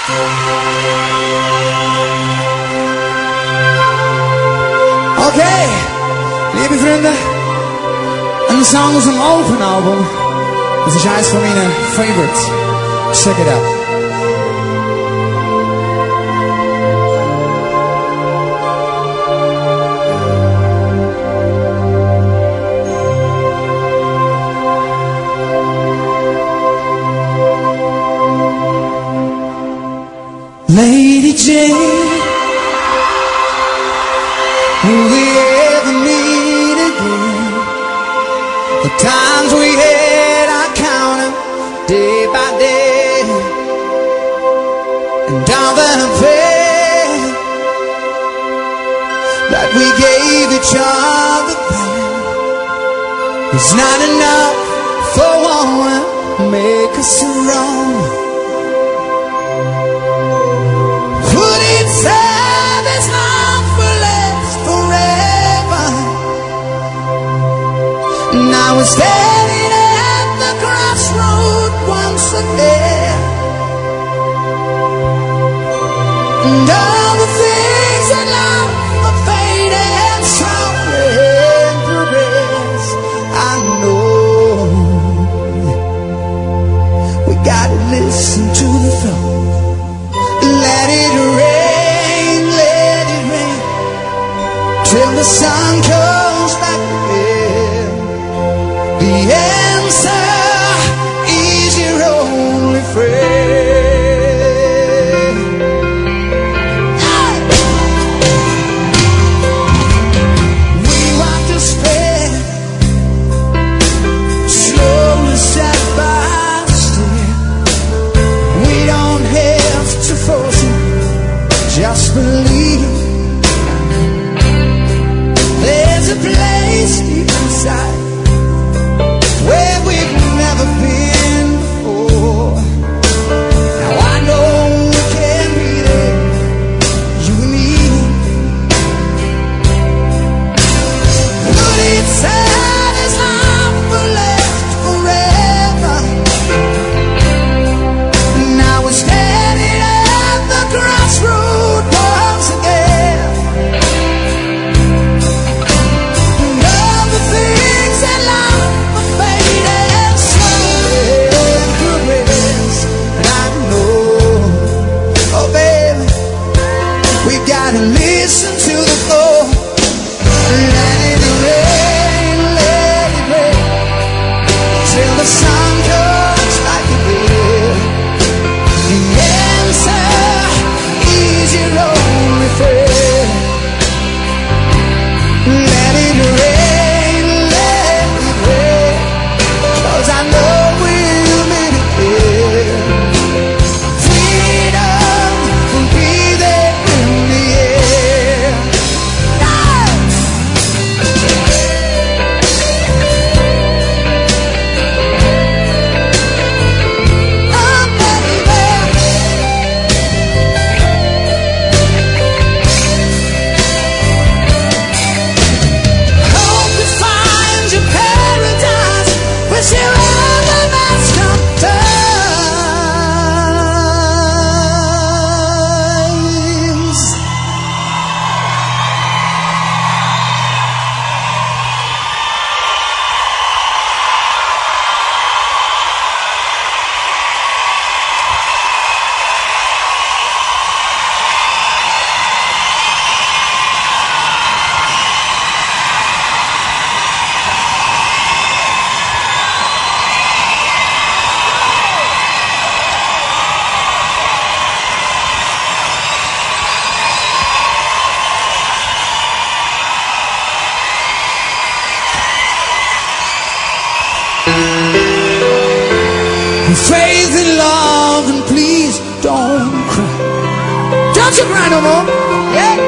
Okay, liebe Freunde, een song was een open album. Dat is eins van mijn favorites. Check it out. Lady Jane, will we ever meet again? The times we had, I count them day by day, and all the pain that we gave each other then was not enough for one to make us wrong. There's not for less forever. Now we're standing at the crossroad once again, and all the things in life are fading slowly and progress. I know we gotta listen to the flow. Let it rain, let it rain, till the sun comes back again. The answer is your only friend. We want to spread slowly, step by step. We don't have to force it, just believe. There's a place deep inside where we've never been before. Now I know we can be there, you and me. But it's sad as life will last forever. Now we're standing at the crossroad once again. And all the things in life are fading slowly and progress. And I know, oh baby, we gotta listen to the flow. Let it rain, till the sun comes like a bill. The answer is your only friend. Let it rain, 'cause I know we'll make it clear. Freedom will be there in the air. Oh baby, hope you find your paradise whichever that's sometimes. Faith in love and please don't cry. Don't you cry no more. Yeah.